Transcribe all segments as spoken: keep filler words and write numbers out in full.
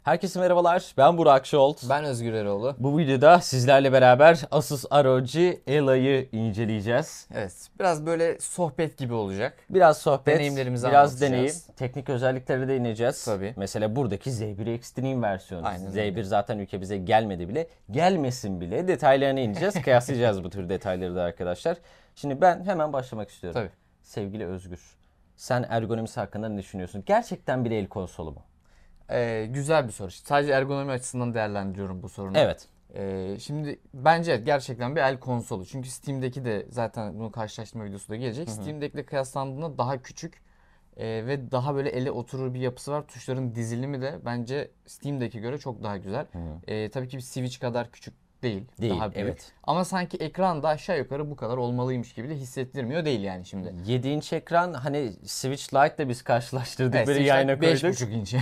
Herkese merhabalar, ben Burak Şolt. Ben Özgür Eroğlu. Bu videoda sizlerle beraber Asus R O G Ela'yı inceleyeceğiz. Evet, biraz böyle sohbet gibi olacak. Biraz sohbet, Deneyimlerimizi biraz deneyim, anlatacağız. teknik özelliklere de ineceğiz. Tabii. Mesela buradaki Z bir Extreme versiyonu. Aynen Z öyle. bir zaten ülkemize gelmedi bile, gelmesin bile detaylarına ineceğiz. Kıyaslayacağız bu tür detayları da arkadaşlar. Şimdi ben hemen başlamak istiyorum. Tabii. Sevgili Özgür, sen ergonomisi hakkında ne düşünüyorsun? Gerçekten bir el konsolu mu? Ee, güzel bir soru. Sadece ergonomi açısından değerlendiriyorum bu sorunu. Evet. Ee, şimdi bence gerçekten bir el konsolu. Çünkü Steam'deki de zaten bunun karşılaştırma videosu da gelecek. Hı hı. Steam'dekiyle kıyaslandığında daha küçük e, ve daha böyle ele oturur bir yapısı var. Tuşların dizilimi de bence Steam'deki göre çok daha güzel. Hı hı. E, tabii ki bir Switch kadar küçük değil. Değil, daha büyük. Evet. Ama sanki ekran da aşağı yukarı bu kadar olmalıymış gibi de hissettirmiyor değil yani şimdi. yedi inç ekran, hani Switch Lite'la biz karşılaştırdık, Evet, böyle yayına koyduk. beş buçuk inç.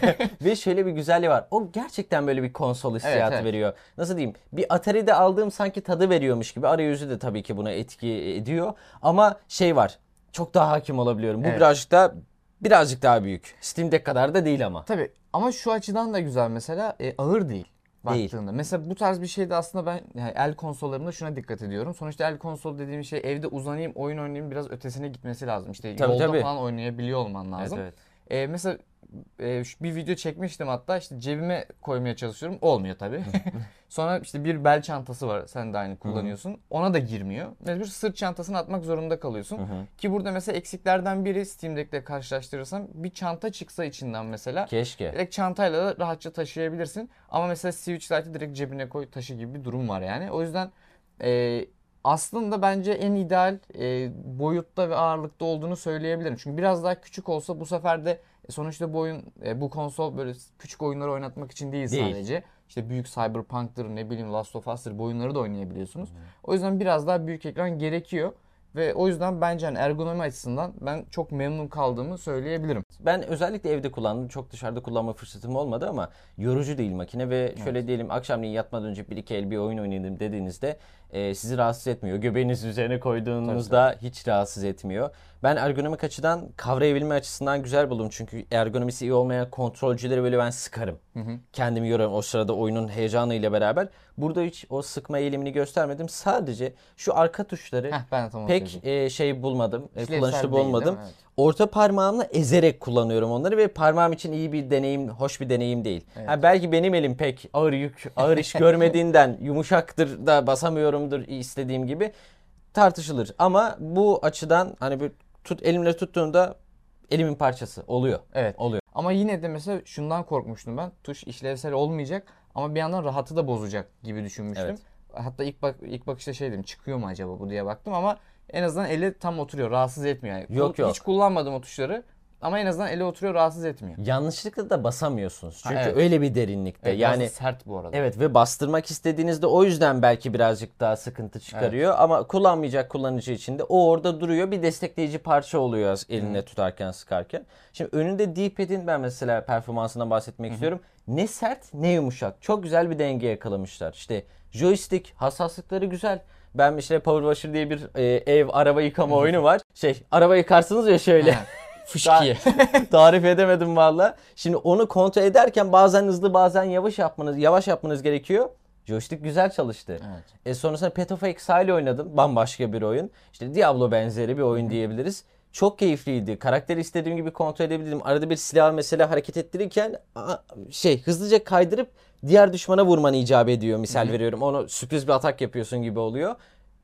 Ve şöyle bir güzelliği var. O gerçekten böyle bir konsol hissiyatı Evet, evet. veriyor. Nasıl diyeyim? Bir Atari'de aldığım sanki tadı veriyormuş gibi. Arayüzü de tabii ki buna etki ediyor. Ama şey var. Çok daha hakim olabiliyorum. Bu Evet. birazcık da birazcık daha büyük. Steam Deck kadar da değil ama. Tabii ama şu açıdan da güzel mesela e, ağır değil. Baktığında. Değil. Mesela bu tarz bir şeyde aslında ben yani el konsollarında şuna dikkat ediyorum. Sonuçta el konsol dediğim şey evde uzanayım, oyun oynayayım, biraz ötesine gitmesi lazım. İşte tabii, yolda tabii. falan oynayabiliyor olman lazım. Evet, evet. E, mesela e, bir video çekmiştim hatta, işte cebime koymaya çalışıyorum. Olmuyor tabii. Sonra işte bir bel çantası var. Sen de aynı kullanıyorsun. Hı-hı. Ona da girmiyor. Mecbur sırt çantasını atmak zorunda kalıyorsun. Hı-hı. Ki burada mesela eksiklerden biri, Steam'dekiyle karşılaştırırsam, bir çanta çıksa içinden mesela. Keşke. Direkt çantayla da rahatça taşıyabilirsin. Ama mesela Switch Lite'ı direkt cebine koy taşı gibi bir durum var yani. O yüzden e, aslında bence en ideal e, boyutta ve ağırlıkta olduğunu söyleyebilirim. Çünkü biraz daha küçük olsa bu sefer de sonuçta bu oyun, e, bu konsol böyle küçük oyunları oynatmak için değil, değil sadece. İşte büyük Cyberpunk'tır, ne bileyim Last of Us'tır, bu oyunları da oynayabiliyorsunuz. Hmm. O yüzden biraz daha büyük ekran gerekiyor. Ve o yüzden bence hani ergonomi açısından ben çok memnun kaldığımı söyleyebilirim. Ben özellikle evde kullandım. Çok dışarıda kullanma fırsatım olmadı ama yorucu değil makine ve şöyle evet. diyelim, akşamleyin yatmadan önce bir iki el bir oyun oynadım dediğinizde e, sizi rahatsız etmiyor. Göbeğiniz üzerine koyduğunuzda tabii, tabii. hiç rahatsız etmiyor. Ben ergonomik açıdan, kavrayabilme açısından güzel buldum. Çünkü ergonomisi iyi olmayan kontrolcüleri böyle ben sıkarım. Hı hı. Kendimi yoruyorum o sırada oyunun heyecanıyla beraber. Burada hiç o sıkma eğilimini göstermedim. Sadece şu arka tuşları Heh, ben pek e, şey bulmadım. E, kullanışlı bulmadım. Evet. Orta parmağımla ezerek kullanıyorum onları ve parmağım için iyi bir deneyim, hoş bir deneyim değil. Evet. Ha, belki benim elim pek ağır yük, ağır iş görmediğinden yumuşaktır da basamıyorumdur istediğim gibi, tartışılır. Ama bu açıdan hani bir tut, elimle tuttuğumda elimin parçası oluyor. Evet. Oluyor. Ama yine de mesela şundan korkmuştum ben. Tuş işlevsel olmayacak ama bir yandan rahatı da bozacak gibi düşünmüştüm. Evet. Hatta ilk bak ilk bakışta şey dedim, çıkıyor mu acaba bu diye baktım ama en azından ele tam oturuyor, rahatsız etmiyor. Yani yok yok. Hiç kullanmadım o tuşları ama en azından ele oturuyor, rahatsız etmiyor. Yanlışlıkla da basamıyorsunuz. Çünkü ha, evet. öyle bir derinlikte. Evet, yani sert bu arada. Evet, ve bastırmak istediğinizde o yüzden belki birazcık daha sıkıntı çıkarıyor. Evet. Ama kullanmayacak kullanıcı için de o orada duruyor. Bir destekleyici parça oluyor eline hmm. tutarken, sıkarken. Şimdi önünde D-pad'in ben mesela performansından bahsetmek hmm. istiyorum. Ne sert ne yumuşak. Çok güzel bir denge yakalamışlar. İşte joystick hassaslıkları güzel. Ben işte Power Washer diye bir e, ev araba yıkama oyunu var. Şey, araba yıkarsınız ya şöyle. Fışkiye. Tarif edemedim valla. Şimdi onu kontrol ederken bazen hızlı bazen yavaş yapmanız yavaş yapmanız gerekiyor. Joystick güzel çalıştı. Evet. E sonrasında Path of Exile oynadım. Bambaşka bir oyun. İşte Diablo benzeri bir oyun Hı-hı. diyebiliriz. Çok keyifliydi. Karakteri istediğim gibi kontrol edebildim. Arada bir silah mesela hareket ettirirken şey hızlıca kaydırıp diğer düşmana vurmanı icap ediyor. Misal Hı-hı. veriyorum. Onu sürpriz bir atak yapıyorsun gibi oluyor.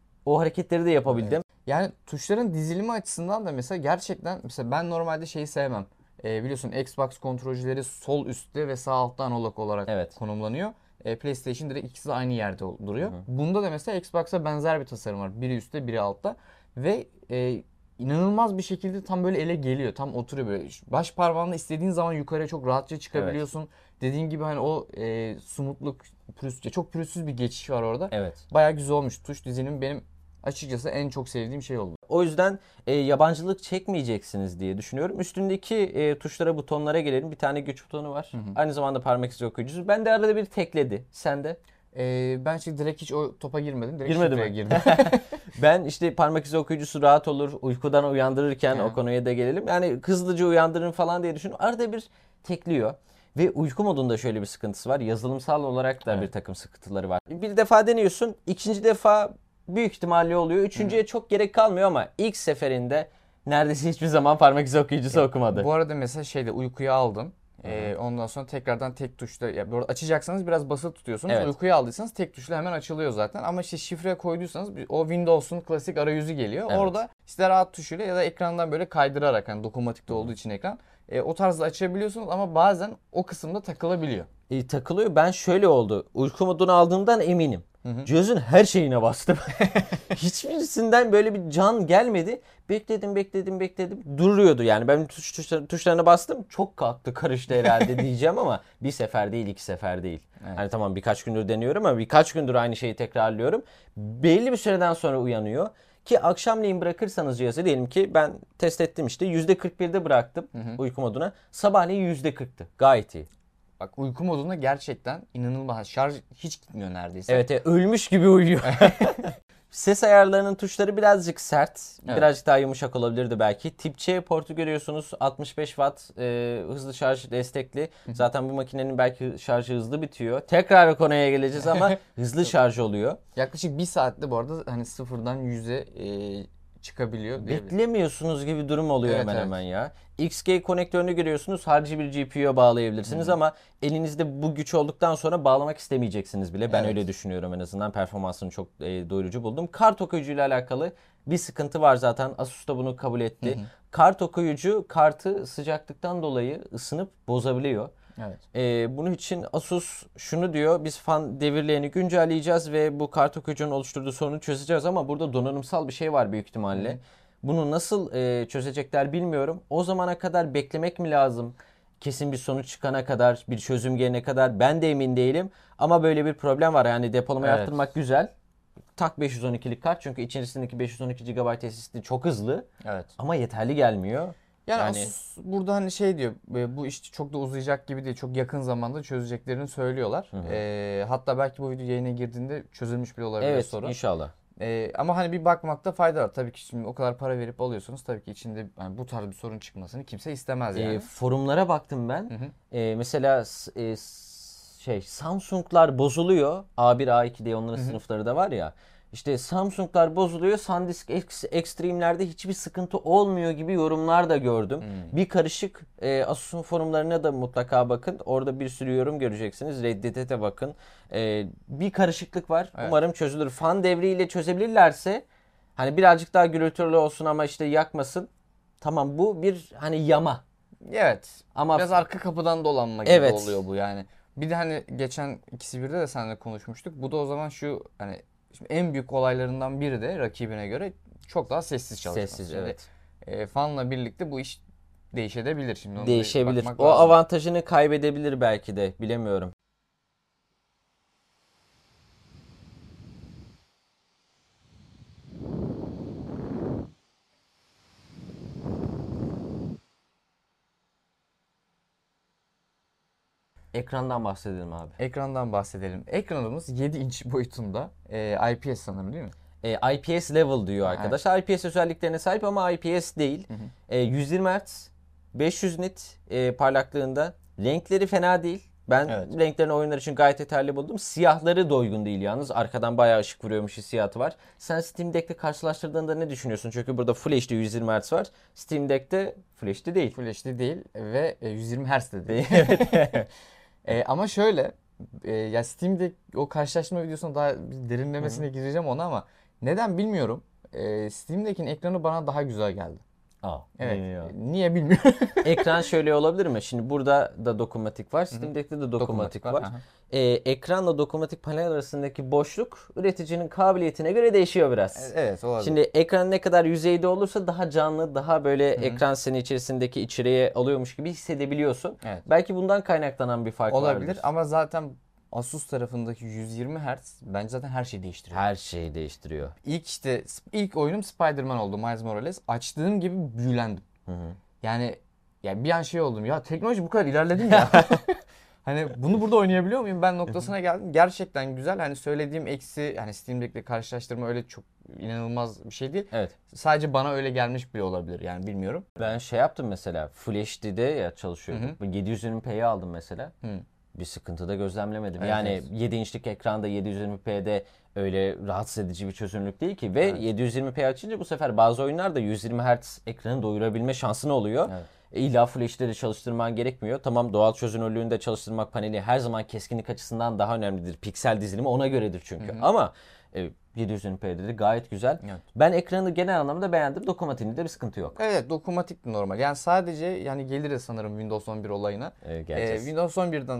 O hareketleri de yapabildim. Evet. Yani tuşların dizilimi açısından da mesela gerçekten, mesela ben normalde şeyi sevmem. Ee, biliyorsun Xbox kontrolcüleri sol üstte ve sağ altta analog olarak evet. konumlanıyor. Ee, PlayStation direkt ikisi de aynı yerde duruyor. Hı hı. Bunda da mesela Xbox'a benzer bir tasarım var. Biri üstte, biri altta. Ve e, inanılmaz bir şekilde tam böyle ele geliyor. Tam oturuyor böyle. Baş parmağınla istediğin zaman yukarıya çok rahatça çıkabiliyorsun. Evet. Dediğin gibi hani o e, smutluk, pürüzsüz, çok pürüzsüz bir geçiş var orada. Evet. Bayağı güzel olmuş. Tuş dizilimi benim açıkçası en çok sevdiğim şey oldu. O yüzden e, yabancılık çekmeyeceksiniz diye düşünüyorum. Üstündeki e, tuşlara, butonlara gelelim. Bir tane güç butonu var. Hı hı. Aynı zamanda parmak izi okuyucusu. Ben de arada bir tekledi. Sen de? Ee, ben şimdi direkt hiç o topa girmedim. Direkt Girmedi mi? girdim. Ben işte parmak izi okuyucusu rahat olur. Uykudan uyandırırken yani. O konuya da gelelim. Yani hızlıca uyandırın falan diye düşünüyorum. Arada bir tekliyor. Ve uyku modunda şöyle bir sıkıntısı var. Yazılımsal olarak da Evet. bir takım sıkıntıları var. Bir defa deniyorsun. İkinci defa büyük ihtimalle oluyor. Üçüncüye Hı. çok gerek kalmıyor ama ilk seferinde neredeyse hiçbir zaman parmak izi okuyucusu okumadı. Bu arada mesela şeyde uykuya aldın. Ee, ondan sonra tekrardan tek tuşla ya burada açacaksanız biraz basılı tutuyorsunuz. Evet. Uykuya aldıysanız tek tuşla hemen açılıyor zaten. Ama işte şifre koyduysanız o Windows'un klasik arayüzü geliyor. Evet. Orada işte rahat tuşuyla ya da ekrandan böyle kaydırarak hani dokunmatikte olduğu için ekran e, o tarzda açabiliyorsunuz ama bazen o kısımda takılabiliyor. E, takılıyor. Ben şöyle oldu. Uyku modunu aldığımdan eminim. Hı hı. Cihazın her şeyine bastım. Hiçbirisinden böyle bir can gelmedi. Bekledim, bekledim, bekledim. Duruyordu yani. Ben tuş, tuş, tuşlarına bastım. Çok kalktı, karıştı herhalde diyeceğim ama bir sefer değil, iki sefer değil. Evet. Hani tamam birkaç gündür deniyorum ama birkaç gündür aynı şeyi tekrarlıyorum. Belli bir süreden sonra uyanıyor. Ki akşamleyin bırakırsanız cihazı, diyelim ki ben test ettim işte yüzde kırk birde bıraktım hı hı. uyku moduna. Sabahleyin yüzde kırktı. Gayet iyi. Bak uyku modunda gerçekten inanılmaz. Şarj hiç gitmiyor neredeyse. Evet, evet ölmüş gibi uyuyor. Ses ayarlarının tuşları birazcık sert. Evet. Birazcık daha yumuşak olabilirdi belki. Tip C portu görüyorsunuz. altmış beş watt e, hızlı şarj destekli. Zaten bu makinenin belki şarjı hızlı bitiyor. Tekrar o konuya geleceğiz ama hızlı şarj oluyor. Yaklaşık bir saatte bu arada hani sıfırdan yüze e, çıkabiliyor. Beklemiyorsunuz gibi durum oluyor evet, hemen evet. hemen ya. X G konektörünü görüyorsunuz. Harici bir G P U'ya bağlayabilirsiniz. Hı-hı. Ama elinizde bu güç olduktan sonra bağlamak istemeyeceksiniz bile. Ben evet. öyle düşünüyorum en azından. Performansını çok e, doyurucu buldum. Kart okuyucuyla alakalı bir sıkıntı var zaten. Asus da bunu kabul etti. Hı-hı. Kart okuyucu kartı sıcaklıktan dolayı ısınıp bozabiliyor. Evet. Ee, bunun için Asus şunu diyor: biz fan devirlerini güncelleyeceğiz ve bu kart okuyucunun oluşturduğu sorunu çözeceğiz, ama burada donanımsal bir şey var büyük ihtimalle. Hı. Bunu nasıl e, çözecekler bilmiyorum. O zamana kadar beklemek mi lazım? Kesin bir sonuç çıkana kadar, bir çözüm gelene kadar ben de emin değilim. Ama böyle bir problem var. Yani depolama evet. arttırmak güzel. Tak beş yüz on ikilik kart, çünkü içerisindeki beş yüz on iki gigabayt S S D çok hızlı. Evet. Ama yeterli gelmiyor. Yani, yani Asus burada hani şey diyor, bu iş çok da uzayacak gibi değil, çok yakın zamanda çözeceklerini söylüyorlar. Ee, hatta belki bu video yayına girdiğinde çözülmüş bile olabilir evet, sorun. Evet inşallah. Ee, ama hani bir bakmakta fayda var. Tabii ki şimdi o kadar para verip alıyorsunuz, tabii ki içinde yani bu tarz bir sorun çıkmasını kimse istemez yani. Ee, forumlara baktım ben. Hı hı. Ee, mesela e, şey Samsung'lar bozuluyor. A bir A iki diye onların hı hı. sınıfları da var ya. İşte Samsung'lar bozuluyor, SanDisk Extreme'lerde hiçbir sıkıntı olmuyor gibi yorumlar da gördüm. Hmm. Bir karışık. e, Asus'un forumlarına da mutlaka bakın. Orada bir sürü yorum göreceksiniz. Reddit'e de bakın. E, bir karışıklık var. Evet. Umarım çözülür. Fan devriyle çözebilirlerse, hani birazcık daha gürültülü olsun ama işte yakmasın. Tamam, bu bir hani yama. Evet. Ama biraz arka kapıdan dolanma gibi evet. oluyor bu yani. Bir de hani geçen ikisi birde de seninle konuşmuştuk. Bu da o zaman şu hani şimdi en büyük olaylarından biri de rakibine göre çok daha sessiz çalışması. Sessiz şimdi, evet. E, fanla birlikte bu iş değişebilir şimdi. Onu Değişebilir. O lazım. avantajını kaybedebilir belki de, bilemiyorum. Ekrandan bahsedelim abi. Ekrandan bahsedelim. Ekranımız yedi inç boyutunda. E, I P S sanırım değil mi? E, I P S level diyor arkadaşlar. Evet. I P S özelliklerine sahip ama I P S değil. Hı hı. E, yüz yirmi hertz, beş yüz nit e, parlaklığında. Renkleri fena değil. Ben evet. renklerini oyunlar için gayet yeterli buldum. Siyahları da uygun değil yalnız. Arkadan bayağı ışık vuruyormuş hissiyatı var. Sen Steam Deck'le karşılaştırdığında ne düşünüyorsun? Çünkü burada Full H D yüz yirmi hertz var. Steam Deck'te Full H D değil. Full H D değil ve yüz yirmi hertz de değil. Evet. E, ama şöyle, e, ya Steam'de o karşılaştırma videosuna daha derinlemesine Hı-hı. gireceğim ona ama neden bilmiyorum. E, Steam'dekinin ekranı bana daha güzel geldi. Aa, evet. Niye, niye bilmiyorum. Ekran şöyle olabilir mi? Şimdi burada da dokunmatik var. Steam'deki de dokunmatik, dokunmatik var. var. Ee, ekranla dokunmatik panel arasındaki boşluk üreticinin kabiliyetine göre değişiyor biraz. Evet, olabilir. Şimdi ekran ne kadar yüzeyde olursa daha canlı, daha böyle Hı-hı. ekran seni içerisindeki içeriye alıyormuş gibi hissedebiliyorsun. Evet. Belki bundan kaynaklanan bir fark olabilir. vardır. Olabilir ama zaten Asus tarafındaki yüz yirmi hertz bence zaten her şeyi değiştiriyor. Her şeyi değiştiriyor. İlk işte ilk oyunum Spider-Man oldu, Miles Morales. Açtığım gibi büyülendim. Hı hı. Yani yani bir an şey oldum. Ya teknoloji bu kadar ilerledi mi ya? Hani bunu burada oynayabiliyor muyum ben noktasına geldim. Gerçekten güzel. Hani söylediğim eksi, hani Steam Deck'le karşılaştırma öyle çok inanılmaz bir şey değil. Evet. Sadece bana öyle gelmiş bile olabilir yani bilmiyorum. Ben şey yaptım mesela Full H D'de ya çalışıyorum. yedi yüz yirmi p'yi aldım mesela. Hı. Bir sıkıntı da gözlemlemedim. Evet, yani evet. yedi inçlik ekranda yedi yüz yirmi p'de öyle rahatsız edici bir çözünürlük değil ki. Ve Evet. yedi yüz yirmi p açınca bu sefer bazı oyunlarda yüz yirmi hertz ekranı doyurabilme şansın oluyor. Evet. E, İlla Full H D'de çalıştırman gerekmiyor. Tamam, doğal çözünürlüğünde çalıştırmak paneli her zaman keskinlik açısından daha önemlidir. Piksel dizilimi ona göredir çünkü. Hı hı. Ama e, yedi yüz yirmi p'de de gayet güzel. Evet. Ben ekranı genel anlamda beğendim. Dokunmatiğinde bir sıkıntı yok. Evet, dokunmatik de normal. Yani sadece yani geliriz sanırım Windows on bir olayına. E, Ee, geleceğiz. Windows on birden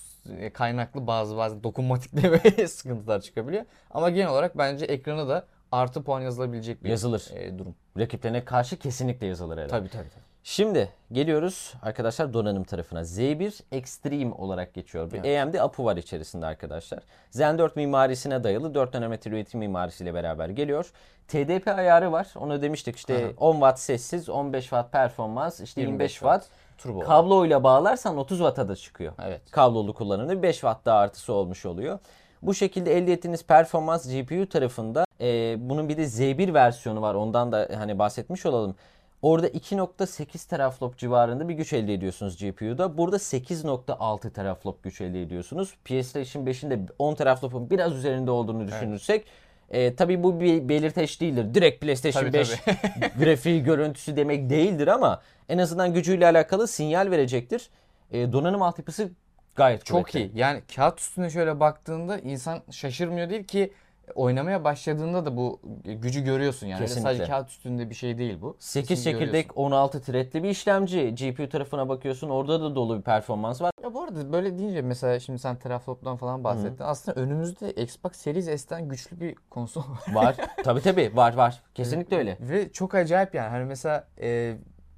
s- kaynaklı bazı bazı dokunmatikte böyle sıkıntılar çıkabiliyor. Ama genel olarak bence ekranı da artı puan yazılabilecek bir Yazılır. e, durum. Rakiplerine karşı kesinlikle yazılır herhalde. Tabii tabii. tabii. Şimdi geliyoruz arkadaşlar donanım tarafına. Z bir Extreme olarak geçiyor. Bir Evet. A M D A P U var içerisinde arkadaşlar. Zen dört mimarisine dayalı dört nanometre üretim mimarisiyle beraber geliyor. T D P ayarı var. Onu demiştik işte Aha. on watt sessiz, on beş watt performans, işte yirmi beş watt. Turbo. Kabloyla bağlarsan otuz watt'a da çıkıyor. Evet. Kablolu kullanımda beş watt daha artısı olmuş oluyor. Bu şekilde elde ettiğiniz performans G P U tarafında e, bunun bir de Z bir versiyonu var. Ondan da hani bahsetmiş olalım. Orada iki nokta sekiz teraflop civarında bir güç elde ediyorsunuz G P U'da. Burada sekiz nokta altı teraflop güç elde ediyorsunuz. PlayStation beşin de on teraflopun biraz üzerinde olduğunu düşünürsek e, tabii bu bir belirteç değildir. Direkt PlayStation Tabii, beş grafiği, görüntüsü demek değildir ama en azından gücüyle alakalı sinyal verecektir. E, donanım altyapısı gayet Çok kuvvetli. iyi. Yani kağıt üstüne şöyle baktığında insan şaşırmıyor değil ki, oynamaya başladığında da bu gücü görüyorsun yani. Öyle Kesinlikle. sadece kağıt üstünde bir şey değil bu. sekiz Kesin çekirdek, görüyorsun. on altı threadli bir işlemci. G P U tarafına bakıyorsun, orada da dolu bir performans var. Ya bu arada böyle deyince mesela şimdi sen teraflop'tan falan bahsettin. Aslında önümüzde Xbox Series S'ten güçlü bir konsol var. Var. Tabii tabii var var. Kesinlikle öyle. Ve çok acayip yani. Hani mesela e,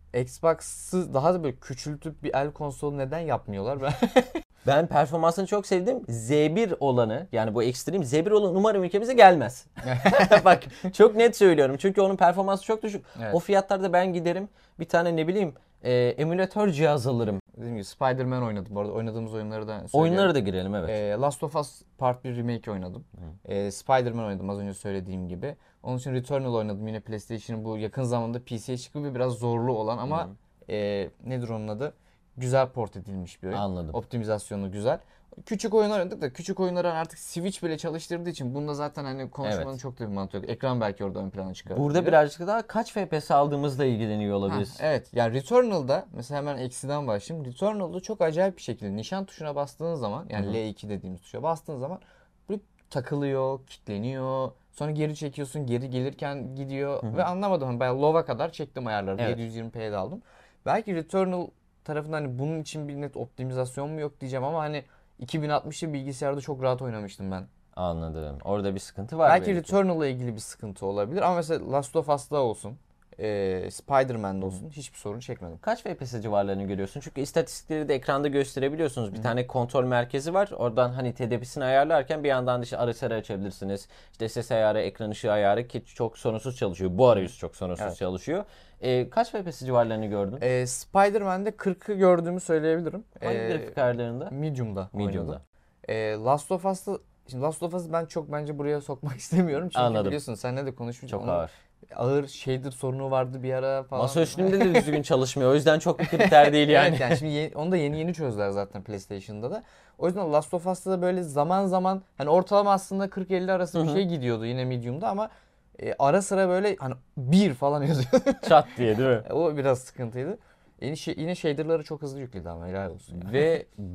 Xbox'ı daha da böyle küçültüp bir el konsolu neden yapmıyorlar? Ben Ben performansını çok sevdim. Z bir olanı, yani bu Extreme Z bir olan umarım ülkemize gelmez. Bak çok net söylüyorum. Çünkü onun performansı çok düşük. Evet. O fiyatlarda ben giderim bir tane ne bileyim e, emülatör cihaz alırım. dediğim gibi Spider-Man oynadım. Bu arada oynadığımız oyunları da söyleyelim. Oyunlara da girelim evet. E, Last of Us Part bir Remake oynadım. E, Spider-Man oynadım az önce söylediğim gibi. Onun için Returnal oynadım. Yine PlayStation'ın bu yakın zamanda P C'ye çıkıp ve biraz zorlu olan ama e, nedir onun adı? Güzel port edilmiş bir oyun. Anladım. Optimizasyonu güzel. Küçük oyunlar oynadık da küçük oyunları artık Switch bile çalıştırdığı için bunda zaten hani konuşmanın Evet. çok da bir mantığı yok. Ekran belki orada ön plana çıkar. Burada birazcık daha kaç F P S aldığımızla ilgileniyor Ha, olabiliriz. evet yani Returnal'da mesela hemen eksiden başlayayım. Returnal'da çok acayip bir şekilde nişan tuşuna bastığın zaman yani L iki dediğimiz tuşa bastığın zaman böyle takılıyor, kilitleniyor. Sonra geri çekiyorsun, geri gelirken gidiyor ve anlamadım. Hani bayağı low'a kadar çektim ayarları. Evet. yedi yüz yirmi p'ye de aldım. Belki Returnal tarafından hani bunun için bir net optimizasyon mu yok diyeceğim ama hani iki bin altmışlı bilgisayarda çok rahat oynamıştım ben. Anladım. Orada bir sıkıntı var. Belki Returnal'la ilgili bir sıkıntı olabilir ama mesela Last of Us'ta olsun, e, Spider-Man'da olsun hiçbir sorun çekmedim. Kaç F P S civarlarını görüyorsun? Çünkü istatistikleri de ekranda gösterebiliyorsunuz. Bir Hı. tane kontrol merkezi var. Oradan hani T D P'sini ayarlarken bir yandan işte arayüzleri açabilirsiniz. İşte ses ayarı, ekran ışığı ayarı ki çok sorunsuz çalışıyor. Bu arayüz çok sorunsuz Evet. çalışıyor. Ee, kaç F P S civarlarını gördün? E, Spider-Man'de kırkı gördüğümü söyleyebilirim. Hangi E, grafik ayarlarında? Medium'da. Medium'da. oynadım. E, Last of Us'ta Şimdi Last of Us'ı ben çok bence buraya sokmak istemiyorum. Çünkü Anladım. biliyorsun seninle de konuşmuştuk. Çok Onun ağır. Ağır shader sorunu vardı bir ara falan. Masa üstünde de düzgün çalışmıyor. O yüzden çok bir kriter değil yani. Evet yani şimdi yeni- onu da yeni yeni çözdüler zaten PlayStation'da da. O yüzden Last of Us'ta da böyle zaman zaman hani ortalama aslında kırk elli arası bir şey gidiyordu yine Medium'da ama e, ara sıra böyle hani bir falan yazıyor. Çat diye değil mi? O biraz sıkıntıydı. Yeni şey, yine shader'ları çok hızlı yükledi ama helal olsun. Ve